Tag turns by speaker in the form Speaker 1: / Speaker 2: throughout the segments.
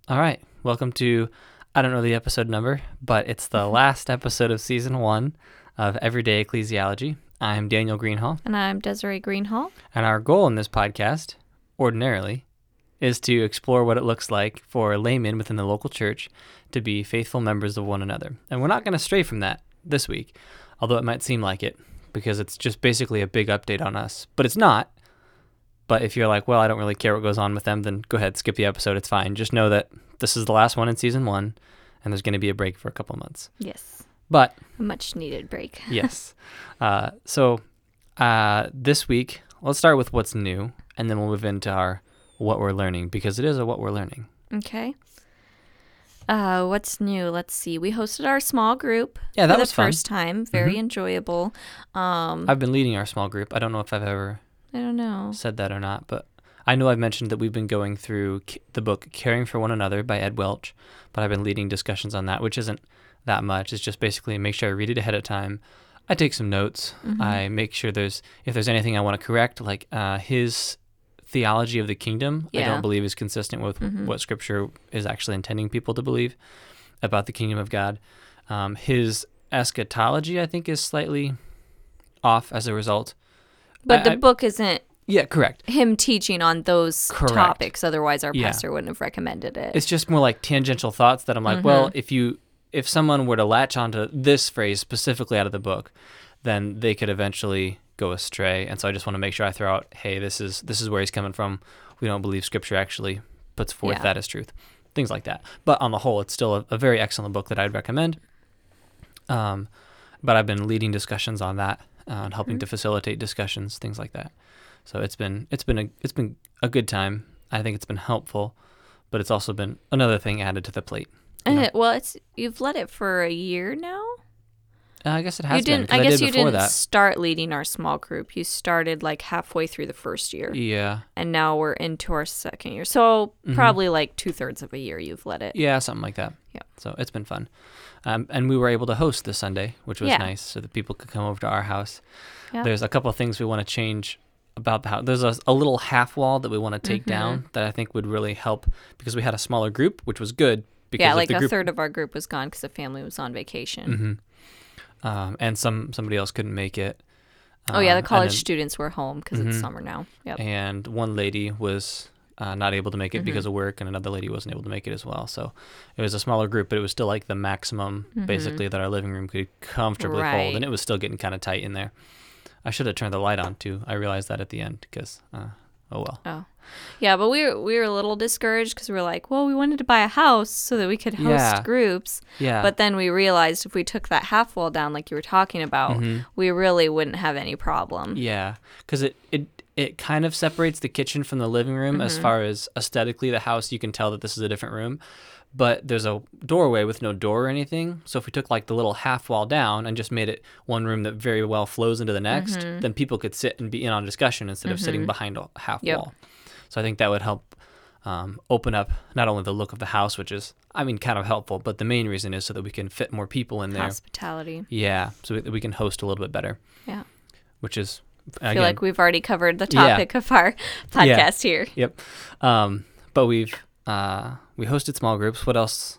Speaker 1: All right. Welcome to, I don't know the episode number, but it's the last episode of season 1 of Everyday Ecclesiology. I'm Daniel Greenhall.
Speaker 2: And I'm Desiree Greenhall.
Speaker 1: And our goal in this podcast, ordinarily, is to explore what it looks like for laymen within the local church to be faithful members of one another. And we're not going to stray from that this week, although it might seem like it, because it's just basically a big update on us. But it's not. But if you're like, well, I don't really care what goes on with them, then go ahead, skip the episode. It's fine. Just know that this is the last one in season 1, and there's going to be a break for a couple of months.
Speaker 2: Yes.
Speaker 1: But
Speaker 2: A much needed break.
Speaker 1: yes. So this week, let's start with what's new, and then we'll move into our what we're learning, because it is a what we're learning.
Speaker 2: Okay. What's new? Let's see. We hosted our small group.
Speaker 1: Yeah, that was
Speaker 2: for
Speaker 1: fun.
Speaker 2: the first time. Very enjoyable.
Speaker 1: I've been leading our small group. I don't know if I've ever
Speaker 2: I don't know.
Speaker 1: said that or not, but I know I've mentioned that we've been going through the book Caring for One Another by Ed Welch, but I've been leading discussions on that, which isn't that much. It's just basically make sure I read it ahead of time. I take some notes. I make sure if there's anything I want to correct, like his theology of the kingdom, I don't believe is consistent with what Scripture is actually intending people to believe about the kingdom of God. His eschatology, I think, is slightly off as a result.
Speaker 2: But the book isn't
Speaker 1: correct.
Speaker 2: him teaching on those
Speaker 1: Correct.
Speaker 2: topics. Otherwise, our pastor wouldn't have recommended it.
Speaker 1: It's just more like tangential thoughts that I'm like, well, if someone were to latch onto this phrase specifically out of the book, then they could eventually go astray. And so I just want to make sure I throw out, hey, this is where he's coming from. We don't believe Scripture actually puts forth that as truth. Things like that. But on the whole, it's still a very excellent book that I'd recommend. But I've been leading discussions on that and helping to facilitate discussions, things like that. So it's been a good time. I think it's been helpful, but it's also been another thing added to the plate.
Speaker 2: You've led it for a year now.
Speaker 1: I guess it has been.
Speaker 2: I guess
Speaker 1: did
Speaker 2: you
Speaker 1: before
Speaker 2: didn't
Speaker 1: that.
Speaker 2: start leading our small group. You started like halfway through the first year.
Speaker 1: Yeah.
Speaker 2: And now we're into our second year. So probably like 2/3 of a year you've led it.
Speaker 1: Yeah, something like that.
Speaker 2: Yeah.
Speaker 1: So it's been fun. And we were able to host this Sunday, which was nice, so that people could come over to our house. Yeah. There's a couple of things we want to change about the house. There's a little half wall that we want to take down that I think would really help, because we had a smaller group, which was good. Because
Speaker 2: like a third of our group was gone because the family was on vacation.
Speaker 1: And somebody else couldn't make it.
Speaker 2: The college students were home because it's summer now. Yep.
Speaker 1: And one lady was not able to make it because of work, and another lady wasn't able to make it as well. So it was a smaller group, but it was still like the maximum, basically, that our living room could comfortably hold, and it was still getting kind of tight in there. I should have turned the light on, too. I realized that at the end, because, oh well.
Speaker 2: Oh. Yeah, but we were a little discouraged because we were like, well, we wanted to buy a house so that we could host groups.
Speaker 1: Yeah.
Speaker 2: But then we realized if we took that half wall down like you were talking about, we really wouldn't have any problem.
Speaker 1: Yeah, because it kind of separates the kitchen from the living room as far as aesthetically the house. You can tell that this is a different room. But there's a doorway with no door or anything. So if we took like the little half wall down and just made it one room that very well flows into the next, then people could sit and be in on discussion instead of sitting behind a half wall. So I think that would help open up not only the look of the house, which is, kind of helpful, but the main reason is so that we can fit more people in there.
Speaker 2: Hospitality.
Speaker 1: Yeah, so we can host a little bit better.
Speaker 2: Yeah.
Speaker 1: Which is,
Speaker 2: I feel like we've already covered the topic of our podcast here.
Speaker 1: Yep. But we hosted small groups. What else?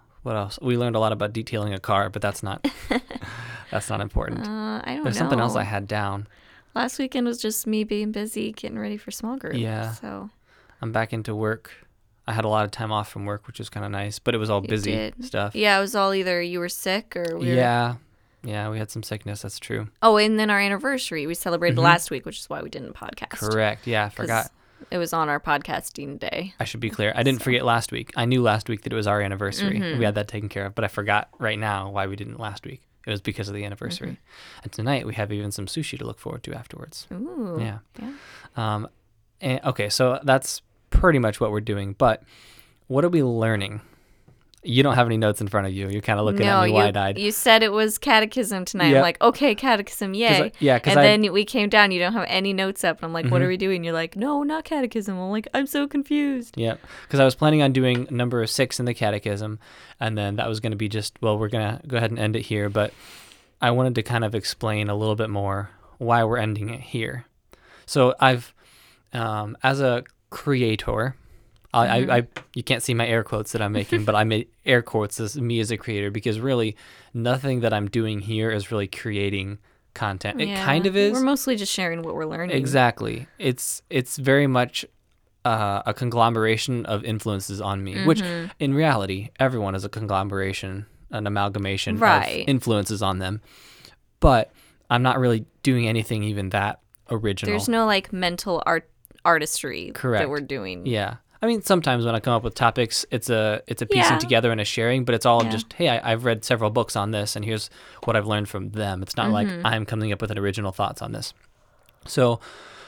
Speaker 1: We learned a lot about detailing a car, but that's not important.
Speaker 2: I don't know.
Speaker 1: There's something else I had down.
Speaker 2: Last weekend was just me being busy getting ready for small group.
Speaker 1: Yeah.
Speaker 2: So
Speaker 1: I'm back into work. I had a lot of time off from work, which was kind of nice, but it was all busy stuff.
Speaker 2: Yeah, it was all either you were sick or we were...
Speaker 1: Yeah, we had some sickness. That's true.
Speaker 2: Oh, and then our anniversary. We celebrated last week, which is why we didn't podcast.
Speaker 1: Correct. Yeah, I forgot.
Speaker 2: It was on our podcasting day.
Speaker 1: I should be clear. I didn't forget last week. I knew last week that it was our anniversary. We had that taken care of, but I forgot right now why we didn't last week. It was because of the anniversary. And tonight we have even some sushi to look forward to afterwards.
Speaker 2: Ooh.
Speaker 1: Yeah. Okay, so that's pretty much what we're doing. But what are we learning? You don't have any notes in front of you. You're kind of looking at me wide-eyed.
Speaker 2: You said it was catechism tonight.
Speaker 1: Yep.
Speaker 2: I'm like, okay, catechism, yay. Then we came down. You don't have any notes up. And I'm like, what are we doing? You're like, no, not catechism. I'm like, I'm so confused.
Speaker 1: Yeah, because I was planning on doing number 6 in the catechism. And then that was going to be we're going to go ahead and end it here. But I wanted to kind of explain a little bit more why we're ending it here. So I've, as a creator, You can't see my air quotes that I'm making, but I made air quotes as me as a creator, because really nothing that I'm doing here is really creating content. It kind of is.
Speaker 2: We're mostly just sharing what we're learning.
Speaker 1: Exactly. It's very much a conglomeration of influences on me, which in reality, everyone is a conglomeration, an amalgamation of influences on them. But I'm not really doing anything even that original.
Speaker 2: There's no like mental artistry that we're doing.
Speaker 1: Yeah. I mean, sometimes when I come up with topics, it's a piecing together and a sharing, but it's all just, hey, I've read several books on this, and here's what I've learned from them. It's not like I'm coming up with an original thoughts on this. So,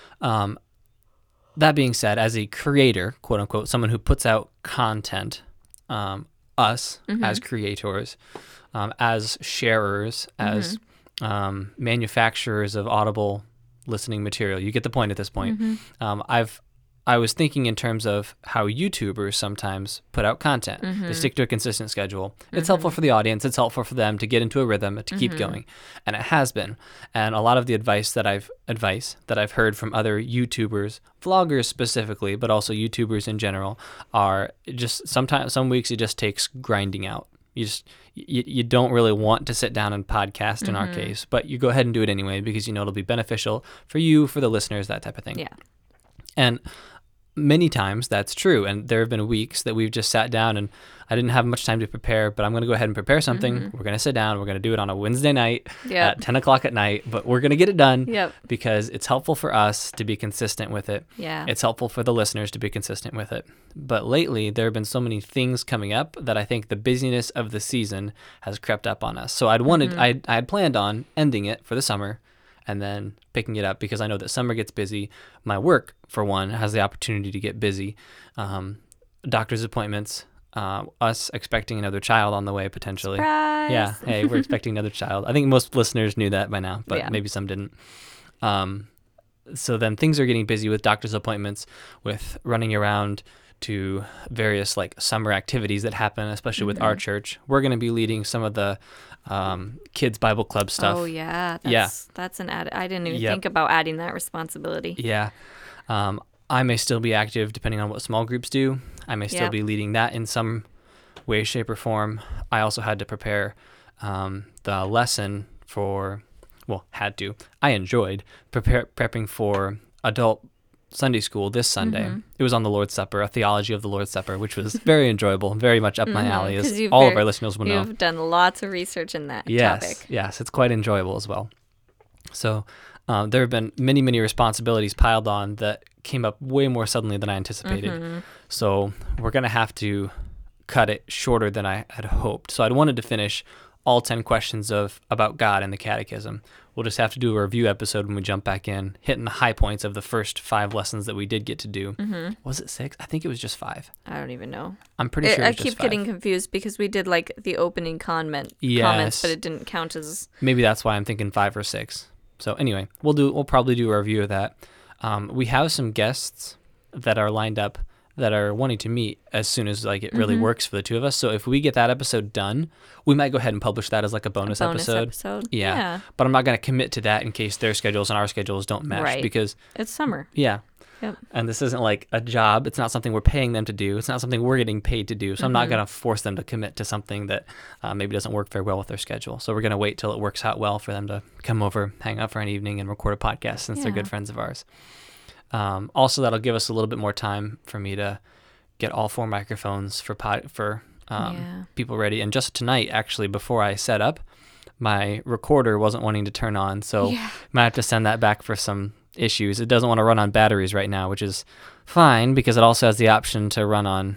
Speaker 1: that being said, as a creator, quote unquote, someone who puts out content, us as creators, as sharers, as manufacturers of audible listening material, you get the point at this point. I was thinking in terms of how YouTubers sometimes put out content. They stick to a consistent schedule. It's helpful for the audience. It's helpful for them to get into a rhythm, to keep going. And it has been. And a lot of the advice that I've heard from other YouTubers, vloggers specifically, but also YouTubers in general, are just sometimes, some weeks it just takes grinding out. You don't really want to sit down and podcast in our case, but you go ahead and do it anyway, because you know it'll be beneficial for you, for the listeners, that type of thing.
Speaker 2: Yeah.
Speaker 1: And many times that's true. And there have been weeks that we've just sat down and I didn't have much time to prepare, but I'm going to go ahead and prepare something. We're going to sit down. We're going to do it on a Wednesday night at 10 o'clock at night, but we're going to get it done because it's helpful for us to be consistent with it. Yeah. It's helpful for the listeners to be consistent with it. But lately there have been so many things coming up that I think the busyness of the season has crept up on us. So I had planned on ending it for the summer and then picking it up, because I know that summer gets busy. My work, for one, has the opportunity to get busy. Doctor's appointments, us expecting another child on the way, potentially.
Speaker 2: Surprise!
Speaker 1: Yeah, hey, we're expecting another child. I think most listeners knew that by now, but maybe some didn't. So then things are getting busy with doctor's appointments, with running around to various like summer activities that happen, especially with our church. We're going to be leading some of the kids Bible club stuff.
Speaker 2: Oh yeah. That's an add. I didn't even think about adding that responsibility.
Speaker 1: Yeah. I may still be active depending on what small groups do. I may still be leading that in some way, shape, or form. I also had to prepare the lesson I enjoyed prepping for adult Sunday school this Sunday. It was on the Lord's Supper, a theology of the Lord's Supper, which was very enjoyable, very much up my alley, as all of our listeners will know.
Speaker 2: You've done lots of research in that topic.
Speaker 1: Yes, it's quite enjoyable as well. So there have been many, many responsibilities piled on that came up way more suddenly than I anticipated. So we're going to have to cut it shorter than I had hoped. So I'd wanted to finish all 10 questions about God in the Catechism. We'll just have to do a review episode when we jump back in, hitting the high points of the first 5 lessons that we did get to do. Was it 6? I think it was just 5.
Speaker 2: I don't even know.
Speaker 1: I'm pretty sure it was
Speaker 2: I keep getting confused because we did like the opening comments, but it didn't count as...
Speaker 1: Maybe that's why I'm thinking 5 or 6. So anyway, we'll probably do a review of that. We have some guests that are lined up that are wanting to meet as soon as like it really works for the two of us. So if we get that episode done, we might go ahead and publish that as like a bonus episode. Yeah. But I'm not going to commit to that in case their schedules and our schedules don't match, because
Speaker 2: it's summer.
Speaker 1: Yeah. Yep. And this isn't like a job. It's not something we're paying them to do. It's not something we're getting paid to do. So I'm not going to force them to commit to something that maybe doesn't work very well with their schedule. So we're going to wait till it works out well for them to come over, hang out for an evening, and record a podcast, since they're good friends of ours. Also, that'll give us a little bit more time for me to get all 4 microphones for people ready. And just tonight, actually, before I set up, my recorder wasn't wanting to turn on. So might have to send that back for some issues. It doesn't want to run on batteries right now, which is fine, because it also has the option to run on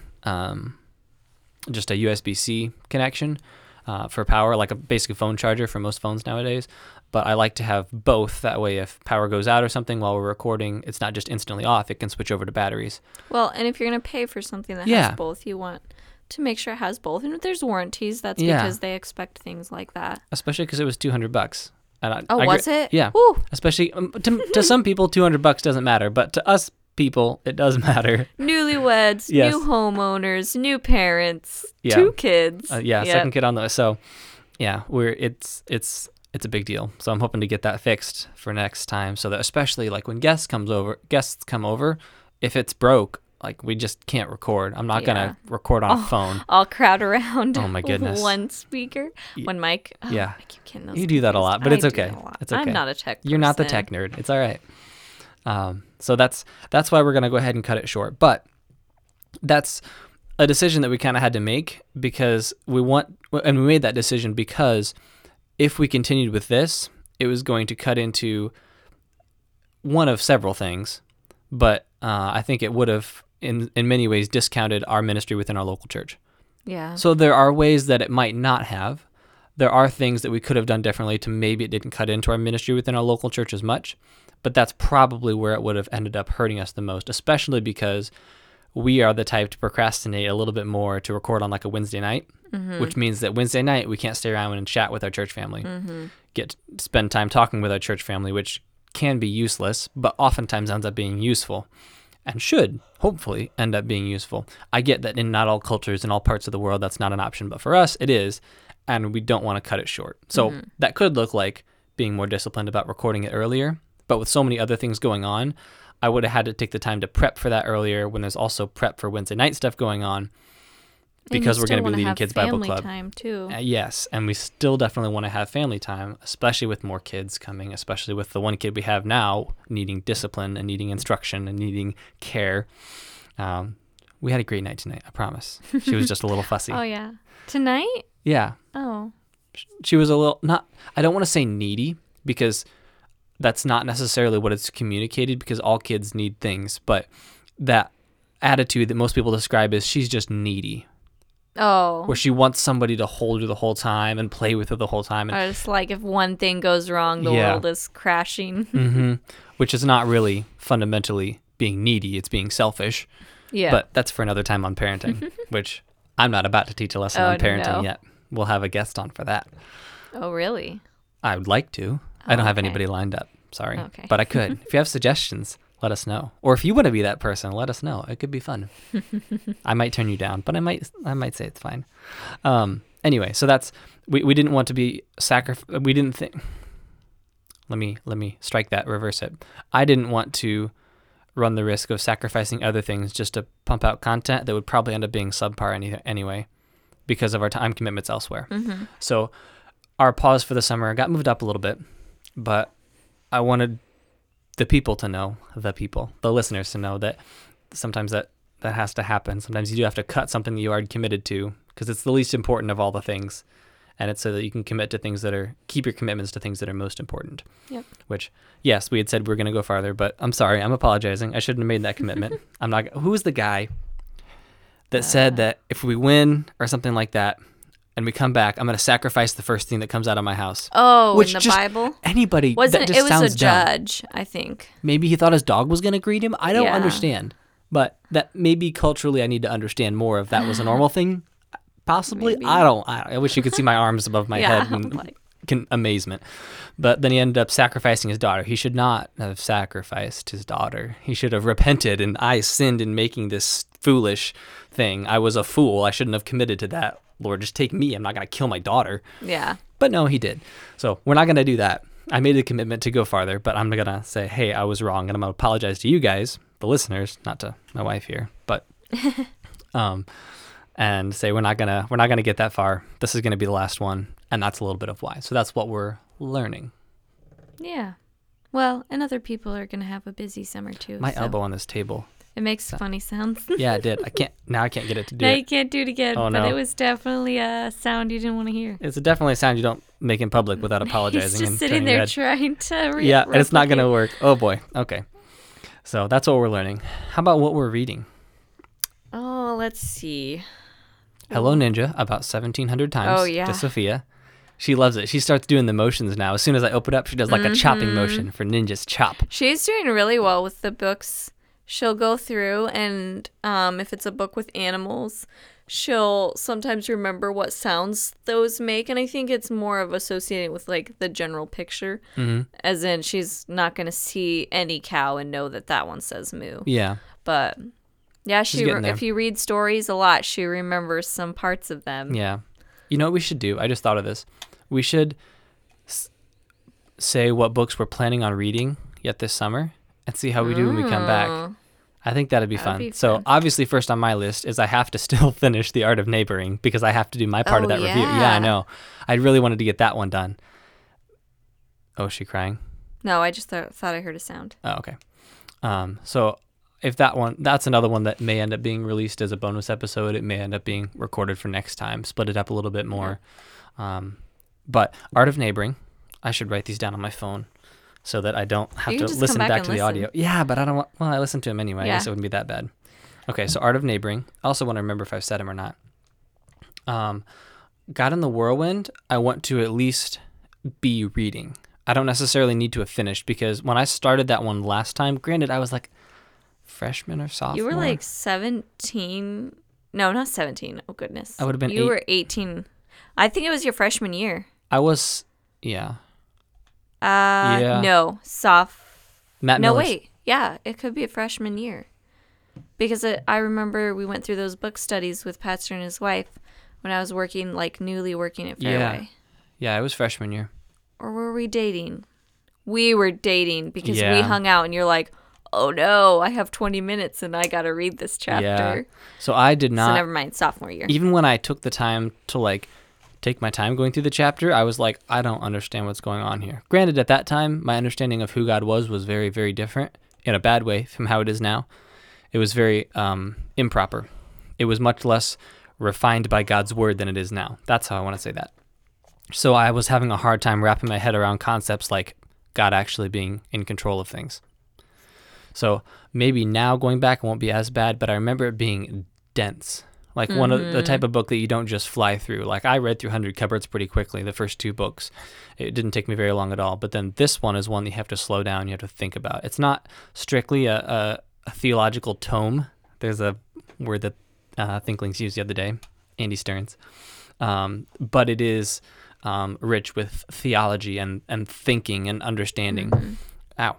Speaker 1: just a USB-C connection for power, like a basic phone charger for most phones nowadays. But I like to have both. That way, if power goes out or something while we're recording, it's not just instantly off. It can switch over to batteries.
Speaker 2: Well, and if you're going to pay for something that has both, you want to make sure it has both. And if there's warranties, that's because they expect things like that.
Speaker 1: Especially because it was $200. And
Speaker 2: was it?
Speaker 1: Yeah. Woo. Especially to some people, $200 doesn't matter, but to us people, it does matter.
Speaker 2: Newlyweds, new homeowners, new parents, 2 kids.
Speaker 1: Second kid on the way. So, it's a big deal. So I'm hoping to get that fixed for next time, so that especially like when guests come over, if it's broke, like we just can't record. I'm not gonna record on a phone.
Speaker 2: I'll crowd around.
Speaker 1: Oh my goodness.
Speaker 2: One speaker, one mic. Oh,
Speaker 1: yeah,
Speaker 2: I keep getting those
Speaker 1: you do that a lot, but it's okay. It's okay.
Speaker 2: I'm not a tech person.
Speaker 1: You're not the tech nerd. It's all right. So that's why we're gonna go ahead and cut it short. But that's a decision that we kind of had to make because we made that decision because if we continued with this, it was going to cut into one of several things, but I think it would have, in many ways, discounted our ministry within our local church.
Speaker 2: Yeah.
Speaker 1: So there are ways that it might not have. There are things that we could have done differently to maybe it didn't cut into our ministry within our local church as much, but that's probably where it would have ended up hurting us the most, especially because we are the type to procrastinate a little bit more to record on like a Wednesday night, which means that Wednesday night we can't stay around and chat with our church family, spend time talking with our church family, which can be useless, but oftentimes ends up being useful and should hopefully end up being useful. I get that in not all cultures, in all parts of the world, that's not an option, but for us it is, and we don't want to cut it short. So that could look like being more disciplined about recording it earlier, but with so many other things going on, I would have had to take the time to prep for that earlier when there's also prep for Wednesday night stuff going on. Because we're going to be leading Kids Bible Club.
Speaker 2: Time too.
Speaker 1: Yes, and we still definitely want to have family time, especially with more kids coming, especially with the one kid we have now needing discipline and needing instruction and needing care. We had a great night tonight, I promise. She was just a little fussy.
Speaker 2: Oh, yeah. Tonight?
Speaker 1: Yeah.
Speaker 2: Oh.
Speaker 1: She was a little, I don't want to say needy because that's not necessarily what it's communicated because all kids need things, but that attitude that most people describe is she's just needy.
Speaker 2: Oh.
Speaker 1: Where she wants somebody to hold her the whole time and play with her the whole time.
Speaker 2: Or just like if one thing goes wrong, the world is crashing.
Speaker 1: Which is not really fundamentally being needy. It's being selfish.
Speaker 2: Yeah.
Speaker 1: But that's for another time on parenting, which I'm not about to teach a lesson on parenting yet. We'll have a guest on for that.
Speaker 2: Oh, really?
Speaker 1: I would like to. I don't have anybody lined up. Sorry.
Speaker 2: Okay.
Speaker 1: But I could. If you have suggestions, let us know. Or if you want to be that person, let us know. It could be fun. I might turn you down, but I might say it's fine. Anyway, so that's we didn't want to be we didn't think. Let me strike that, reverse it. I didn't want to run the risk of sacrificing other things just to pump out content that would probably end up being subpar anyway because of our time commitments elsewhere. So our pause for the summer got moved up a little bit, but I wanted the people to know, the listeners to know that sometimes that has to happen. Sometimes you do have to cut something that you already committed to because it's the least important of all the things. And it's so that you can commit to things keep your commitments to things that are most important. Yep. Which, yes, we had said we were going to go farther, but I'm sorry, I'm apologizing. I shouldn't have made that commitment. Who was the guy that said that if we win or something like that, and we come back, I'm going to sacrifice the first thing that comes out of my house.
Speaker 2: Oh, in the Bible?
Speaker 1: Anybody.
Speaker 2: It was a judge,
Speaker 1: dumb.
Speaker 2: I think.
Speaker 1: Maybe he thought his dog was going to greet him. I don't understand. But that maybe culturally I need to understand more if that was a normal thing. Possibly. Maybe. I wish you could see my arms above my head in amazement. But then he ended up sacrificing his daughter. He should not have sacrificed his daughter. He should have repented, and I sinned in making this foolish thing. I was a fool. I shouldn't have committed to that. Lord, just take me. I'm not going to kill my daughter.
Speaker 2: Yeah.
Speaker 1: But no, he did. So we're not going to do that. I made a commitment to go farther, but I'm going to say, hey, I was wrong. And I'm going to apologize to you guys, the listeners, not to my wife here, but, and say, we're not going to get that far. This is going to be the last one. And that's a little bit of why. So that's what we're learning.
Speaker 2: Yeah. Well, and other people are going to have a busy summer too.
Speaker 1: My elbow on this table.
Speaker 2: It makes funny sounds.
Speaker 1: Yeah, it did. I can't get it to do it.
Speaker 2: Now you can't do it again, but it was definitely a sound you didn't want to hear.
Speaker 1: It's definitely a sound you don't make in public without apologizing.
Speaker 2: He's just sitting there trying to
Speaker 1: yeah, and it's not going to work. Oh, boy. Okay. So that's what we're learning. How about what we're reading?
Speaker 2: Oh, let's see.
Speaker 1: Hello Ninja, about 1,700 times to Sophia. She loves it. She starts doing the motions now. As soon as I open up, she does like a chopping motion for Ninja's chop.
Speaker 2: She's doing really well with the books. She'll go through and if it's a book with animals, she'll sometimes remember what sounds those make. And I think it's more of associating with like the general picture. As in she's not going to see any cow and know that one says moo.
Speaker 1: Yeah.
Speaker 2: But yeah, if you read stories a lot, she remembers some parts of them.
Speaker 1: Yeah. You know what we should do? I just thought of this. We should say what books we're planning on reading yet this summer and see how we do when we come back. I think that'd be
Speaker 2: That would
Speaker 1: fun.
Speaker 2: be
Speaker 1: So
Speaker 2: fun.
Speaker 1: obviously, first on my list is I have to still finish The Art of Neighboring because I have to do my part of
Speaker 2: Oh,
Speaker 1: that review. Yeah, I
Speaker 2: yeah.
Speaker 1: know. I really wanted to get that one done. Oh, is she crying?
Speaker 2: No, I just thought I heard a sound.
Speaker 1: Oh, okay. So if that's another one that may end up being released as a bonus episode. It may end up being recorded for next time, split it up a little bit more. But Art of Neighboring, I should write these down on my phone so that I don't have
Speaker 2: You
Speaker 1: to
Speaker 2: can just
Speaker 1: listen
Speaker 2: come back
Speaker 1: back
Speaker 2: and
Speaker 1: to the
Speaker 2: listen.
Speaker 1: audio. Yeah, but I don't want, well, I listen to them anyway. I guess it wouldn't be that bad. Okay, so Art of Neighboring. I also want to remember if I've said them or not. God in the Whirlwind, I want to at least be reading. I don't necessarily need to have finished because when I started that one last time, granted, I was like freshman or sophomore.
Speaker 2: You were like 17. No, not 17. Oh, goodness.
Speaker 1: I would have been
Speaker 2: You were 18. I think it was your freshman year.
Speaker 1: I was, yeah. Yeah.
Speaker 2: No.
Speaker 1: Matt
Speaker 2: No,
Speaker 1: Miller's-
Speaker 2: wait. Yeah, it could be a freshman year. Because I remember we went through those book studies with Pastor and his wife when I was newly working at Fairway.
Speaker 1: Yeah, it was freshman year.
Speaker 2: Or were we dating? We were dating because we
Speaker 1: Yeah.
Speaker 2: hung out and you're like, oh no, I have 20 minutes and I got to read this chapter.
Speaker 1: Yeah. So I did
Speaker 2: So
Speaker 1: not,
Speaker 2: never mind, sophomore year.
Speaker 1: even when I took the time to take my time going through the chapter, I was like, I don't understand what's going on here. Granted, at that time, my understanding of who God was very, very different in a bad way from how it is now. It was very improper. It was much less refined by God's word than it is now. That's how I want to say that. So I was having a hard time wrapping my head around concepts like God actually being in control of things. So maybe now going back it won't be as bad, but I remember it being dense. Like one of the type of book that you don't just fly through. Like I read through 100 Cupboards pretty quickly, the first two books. It didn't take me very long at all. But then this one is one that you have to slow down, you have to think about. It's not strictly a theological tome. There's a word that Thinklings used the other day, Andy Stearns. But it is rich with theology and thinking and understanding. Ow.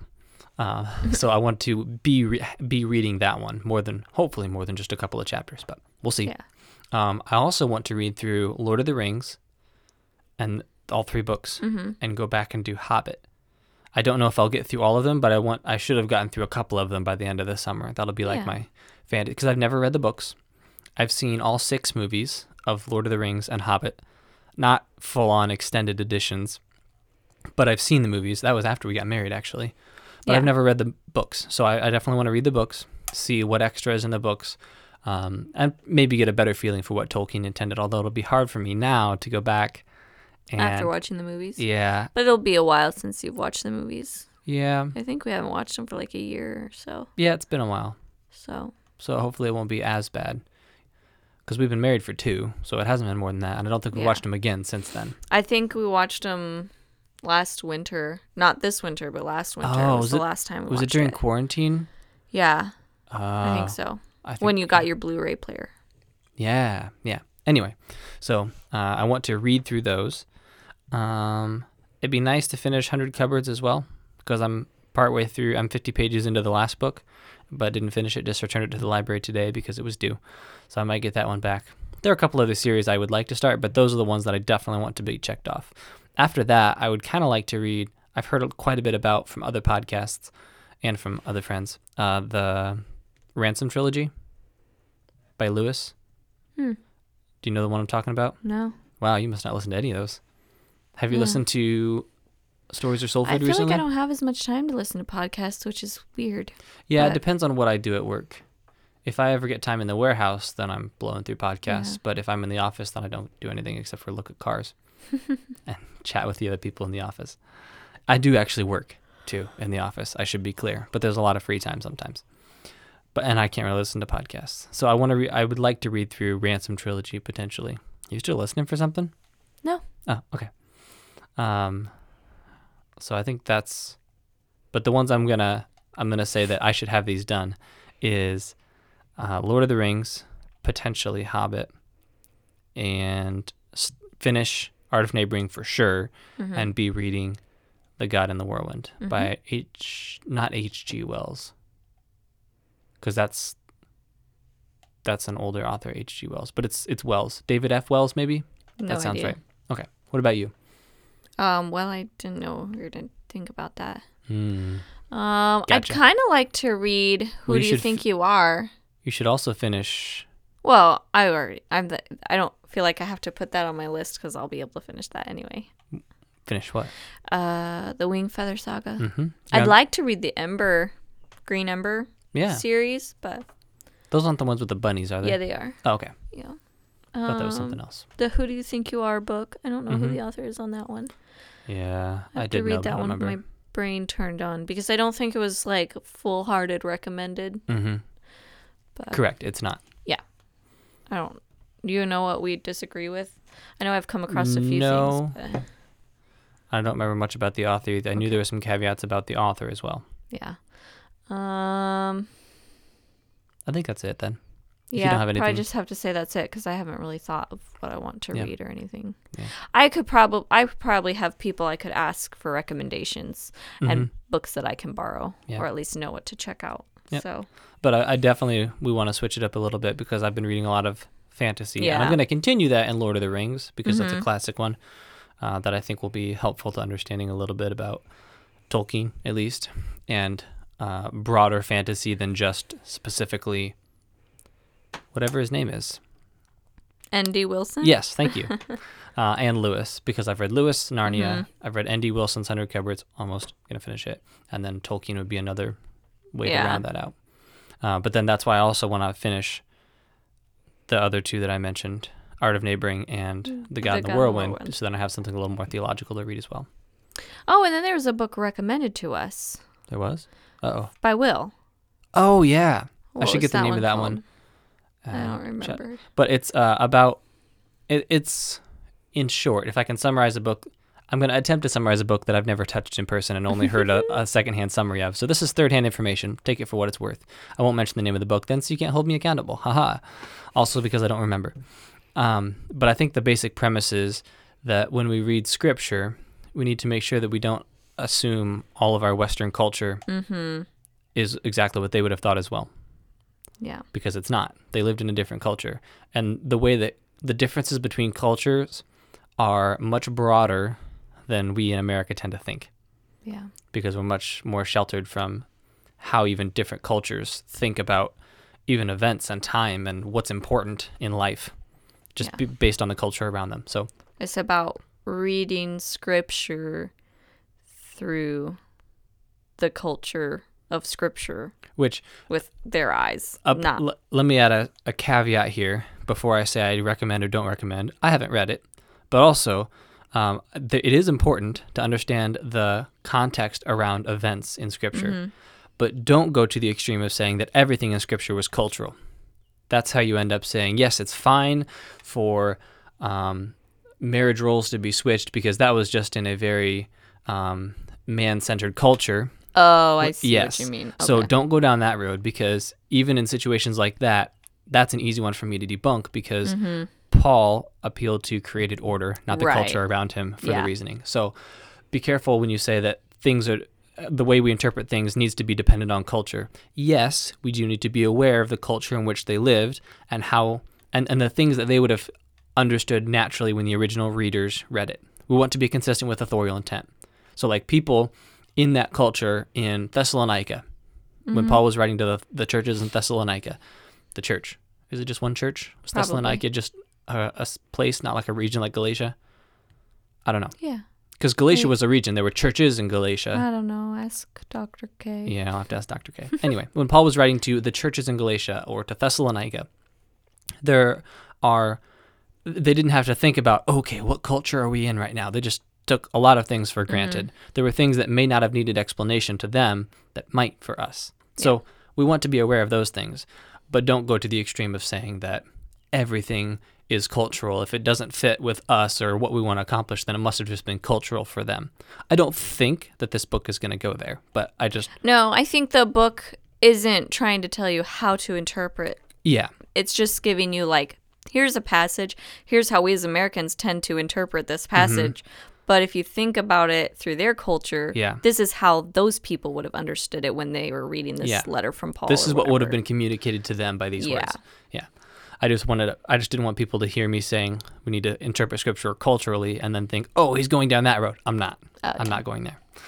Speaker 1: So I want to be reading that one hopefully more than just a couple of chapters, but we'll see.
Speaker 2: Yeah.
Speaker 1: I also want to read through Lord of the Rings and all three books and go back and do Hobbit. I don't know if I'll get through all of them, but I should have gotten through a couple of them by the end of the summer. That'll be like my fantasy, because I've never read the books. I've seen all 6 movies of Lord of the Rings and Hobbit, not full-on extended editions, but I've seen the movies. That was after we got married, actually. But I've never read the books, so I definitely want to read the books, see what extra is in the books, and maybe get a better feeling for what Tolkien intended, although it'll be hard for me now to go back.
Speaker 2: After watching the movies?
Speaker 1: Yeah.
Speaker 2: But it'll be a while since you've watched the movies.
Speaker 1: Yeah.
Speaker 2: I think we haven't watched them for like a year or so.
Speaker 1: Yeah, it's been a while.
Speaker 2: So
Speaker 1: Hopefully it won't be as bad. Because we've been married for 2, so it hasn't been more than that. And I don't think we've watched them again since then.
Speaker 2: I think we watched them last winter. Not this winter, but last winter.
Speaker 1: Oh,
Speaker 2: was the last time we watched it.
Speaker 1: Was it during quarantine?
Speaker 2: Yeah, I think so. When you got your Blu-ray player.
Speaker 1: Yeah. Anyway, so I want to read through those. It'd be nice to finish 100 Cupboards as well, because I'm partway through. I'm 50 pages into the last book, but didn't finish it. Just returned it to the library today because it was due. So I might get that one back. There are a couple other series I would like to start, but those are the ones that I definitely want to be checked off. After that, I would kind of like to read, I've heard quite a bit about from other podcasts and from other friends, the Ransom trilogy by Lewis. Do you know the one I'm talking about?
Speaker 2: No.
Speaker 1: Wow, you must not listen to any of those. Have you listened to Stories of Soul Food
Speaker 2: I feel
Speaker 1: recently?
Speaker 2: like I don't have as much time to listen to podcasts, which is weird.
Speaker 1: Yeah, it
Speaker 2: but-
Speaker 1: depends on what I do at work. If I ever get time in the warehouse, then I'm blowing through podcasts.
Speaker 2: Yeah.
Speaker 1: But if I'm in the office, then I don't do anything except for look at cars and chat with the other people in the office. I do actually work, too, in the office. I should be clear. But there's a lot of free time sometimes. And I can't really listen to podcasts. So I would like to read through Ransom Trilogy, potentially. You still listening for something?
Speaker 2: No.
Speaker 1: Oh, okay. So I think that's... But the ones I'm gonna say that I should have these done is Lord of the Rings, potentially Hobbit, and finish Art of Neighboring for sure, and be reading The God in the Whirlwind by not H.G. Wells, because that's an older author, H.G. Wells, but it's Wells, David F. Wells, maybe.
Speaker 2: No
Speaker 1: that sounds
Speaker 2: idea.
Speaker 1: right. Okay, what about you?
Speaker 2: Well, I didn't know we were going to think about that. I'd
Speaker 1: Gotcha.
Speaker 2: kind of like to read Who
Speaker 1: Well, you
Speaker 2: Do You
Speaker 1: should
Speaker 2: Think You Are?
Speaker 1: You should also finish.
Speaker 2: Well, I don't feel like I have to put that on my list because I'll be able to finish that anyway.
Speaker 1: Finish what?
Speaker 2: The Wing Feather Saga.
Speaker 1: Mm-hmm.
Speaker 2: I'd like to read the Green Ember
Speaker 1: Yeah.
Speaker 2: series, but
Speaker 1: Those aren't the ones with the bunnies, are they?
Speaker 2: yeah, they are.
Speaker 1: Oh, okay.
Speaker 2: Yeah.
Speaker 1: Thought that was something else.
Speaker 2: The Who Do You Think You Are book. I don't know who
Speaker 1: Mhm.
Speaker 2: the author is on that one.
Speaker 1: Yeah,
Speaker 2: I
Speaker 1: I
Speaker 2: have to
Speaker 1: did
Speaker 2: read
Speaker 1: know, but I
Speaker 2: that
Speaker 1: don't
Speaker 2: one.
Speaker 1: remember.
Speaker 2: My brain turned on because I don't think it was like full-hearted recommended.
Speaker 1: Mm-hmm.
Speaker 2: But
Speaker 1: Correct. It's not.
Speaker 2: I don't. Do you know what we disagree with? I know I've come across a few
Speaker 1: No.
Speaker 2: things. But
Speaker 1: I don't remember much about the author. I knew there were some caveats about the author as well.
Speaker 2: yeah.
Speaker 1: I think that's it then. If
Speaker 2: Yeah,
Speaker 1: you don't have
Speaker 2: probably
Speaker 1: anything.
Speaker 2: just have to say that's it because I haven't really thought of what I want to
Speaker 1: Yeah.
Speaker 2: read or anything.
Speaker 1: Yeah.
Speaker 2: I probably have people I could ask for recommendations and books that I can borrow
Speaker 1: Yeah.
Speaker 2: or at least know what to check out.
Speaker 1: Yep.
Speaker 2: So
Speaker 1: But I definitely, we want to switch it up a little bit because I've been reading a lot of fantasy. And I'm
Speaker 2: Yeah.
Speaker 1: going to continue that in Lord of the Rings because that's a
Speaker 2: Mhm.
Speaker 1: classic one that I think will be helpful to understanding a little bit about Tolkien, at least, and broader fantasy than just specifically whatever his name is.
Speaker 2: N.D. Wilson.
Speaker 1: Yes, thank you. And Lewis, because I've read Lewis, Narnia.
Speaker 2: Mhm.
Speaker 1: I've read N.D. Wilson's Hundred Cupboards, almost going to finish it. And then Tolkien would be another way
Speaker 2: Yeah.
Speaker 1: to round that out. But then that's why I also want to finish the other two that I mentioned, Art of Neighboring and The God in the Whirlwind, so then I have something a little more theological to read as well.
Speaker 2: Oh, and then there was a book recommended to us
Speaker 1: There was? Uh-oh.
Speaker 2: by Will.
Speaker 1: Oh, yeah. I
Speaker 2: What
Speaker 1: should
Speaker 2: was
Speaker 1: get the name of that
Speaker 2: called?
Speaker 1: one.
Speaker 2: I don't
Speaker 1: Chat.
Speaker 2: remember.
Speaker 1: But it's about, it's in short, if I can summarize a book, I'm going to attempt to summarize a book that I've never touched in person and only heard a secondhand summary of. So this is third-hand information. Take it for what it's worth. I won't mention the name of the book then, so you can't hold me accountable. Haha. Also because I don't remember. But I think the basic premise is that when we read scripture, we need to make sure that we don't assume all of our Western culture is exactly what they would have thought as well.
Speaker 2: Yeah.
Speaker 1: Because it's not. They lived in a different culture. And the way that the differences between cultures are much broader than we in America tend to think,
Speaker 2: Yeah.
Speaker 1: because we're much more sheltered from how even different cultures think about even events and time and what's important in life, just
Speaker 2: Yeah.
Speaker 1: based on the culture around them. So
Speaker 2: It's about reading scripture through the culture of scripture
Speaker 1: which
Speaker 2: with their eyes.
Speaker 1: let me add a caveat here before I say I recommend or don't recommend. I haven't read it, but also it is important to understand the context around events in Scripture, but don't go to the extreme of saying that everything in Scripture was cultural. That's how you end up saying, yes, it's fine for marriage roles to be switched because that was just in a very man-centered culture.
Speaker 2: Oh, I see
Speaker 1: Yes.
Speaker 2: what you mean.
Speaker 1: So
Speaker 2: Okay.
Speaker 1: don't go down that road because even in situations like that, that's an easy one for me to debunk because Paul appealed to created order, not the
Speaker 2: Right.
Speaker 1: culture around him for
Speaker 2: Yeah.
Speaker 1: the reasoning. So be careful when you say that things are the way we interpret things needs to be dependent on culture. Yes, we do need to be aware of the culture in which they lived and how and the things that they would have understood naturally when the original readers read it. We want to be consistent with authorial intent. So like people in that culture in Thessalonica, when Paul was writing to the churches in Thessalonica, the church, is it just one church? Was
Speaker 2: Probably.
Speaker 1: Thessalonica just a place, not like a region like Galatia? I don't know.
Speaker 2: Yeah.
Speaker 1: Because Galatia
Speaker 2: Hey.
Speaker 1: was a region. There were churches in Galatia.
Speaker 2: I don't know. Ask Dr. K.
Speaker 1: Yeah, I'll have to ask Dr. K. Anyway, when Paul was writing to the churches in Galatia or to Thessalonica, they didn't have to think about, okay, what culture are we in right now? They just took a lot of things for granted. There were things that may not have needed explanation to them that might for us. So we want to be aware of those things, but don't go to the extreme of saying that everything is cultural. If it doesn't fit with us or what we want to accomplish, then it must have just been cultural for them. I don't think that this book is going to go there, but I just,
Speaker 2: No, I think the book isn't trying to tell you how to interpret.
Speaker 1: yeah.
Speaker 2: It's just giving you like, here's a passage. Here's how we as Americans tend to interpret this passage. But if you think about it through their culture,
Speaker 1: Yeah.
Speaker 2: this is how those people would have understood it when they were reading this
Speaker 1: Yeah.
Speaker 2: letter from Paul.
Speaker 1: This
Speaker 2: or
Speaker 1: is what would have
Speaker 2: whatever.
Speaker 1: been communicated to them by these
Speaker 2: Yeah.
Speaker 1: words. Yeah. I just didn't want people to hear me saying we need to interpret scripture culturally and then think, oh, he's going down that road. I'm not. I'm
Speaker 2: Okay.
Speaker 1: not going there.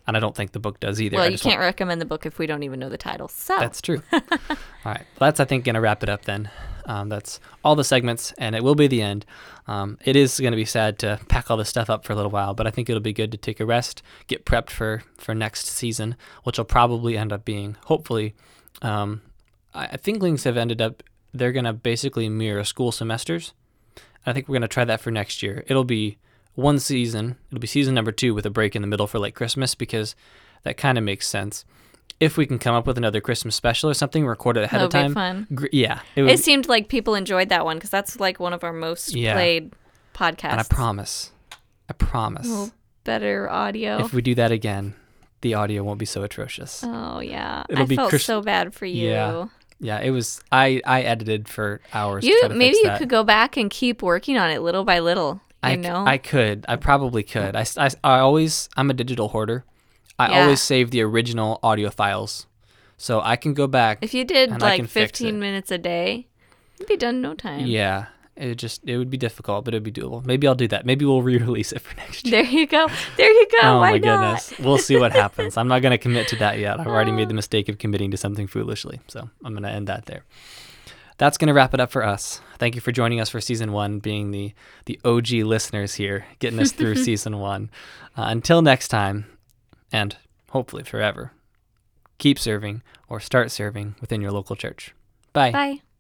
Speaker 1: And I don't think the book does either.
Speaker 2: Well, you can't recommend the book if we don't even know the title. So
Speaker 1: That's true. All right. That's, I think, going to wrap it up then. That's all the segments, and it will be the end. It is going to be sad to pack all this stuff up for a little while, but I think it'll be good to take a rest, get prepped for next season, which will probably end up being, hopefully, I think Thinklings have ended up, they're going to basically mirror school semesters. I think we're going to try that for next year. It'll be one season. It'll be season number 2 with a break in the middle for like Christmas, because that kind of makes sense. If we can come up with another Christmas special or something, record it ahead of time.
Speaker 2: That would be fun.
Speaker 1: Yeah.
Speaker 2: It seemed like people enjoyed that one because that's like one of our most played podcasts.
Speaker 1: And I promise.
Speaker 2: Well, better audio.
Speaker 1: If we do that again, the audio won't be so atrocious.
Speaker 2: Oh, yeah.
Speaker 1: It'll be
Speaker 2: felt so bad for you.
Speaker 1: Yeah, it was. I edited for hours.
Speaker 2: Maybe you could go back and keep working on it little by little.
Speaker 1: I could. I probably could. I'm a digital hoarder. I always save the original audio files, so I can go back.
Speaker 2: If you did like 15 minutes a day, you'd be done in no time.
Speaker 1: Yeah, it would be difficult, but it'd be doable. Maybe I'll do that. Maybe we'll re-release it for next year.
Speaker 2: There you go.
Speaker 1: Oh
Speaker 2: Why
Speaker 1: my
Speaker 2: not?
Speaker 1: goodness. We'll see what happens. I'm not going to commit to that yet. I've already made the mistake of committing to something foolishly, so I'm going to end that there. That's going to wrap it up for us. Thank you for joining us for season 1, being the OG listeners here, getting us through season 1. Until next time, and hopefully forever, keep serving or start serving within your local church. Bye.
Speaker 2: Bye.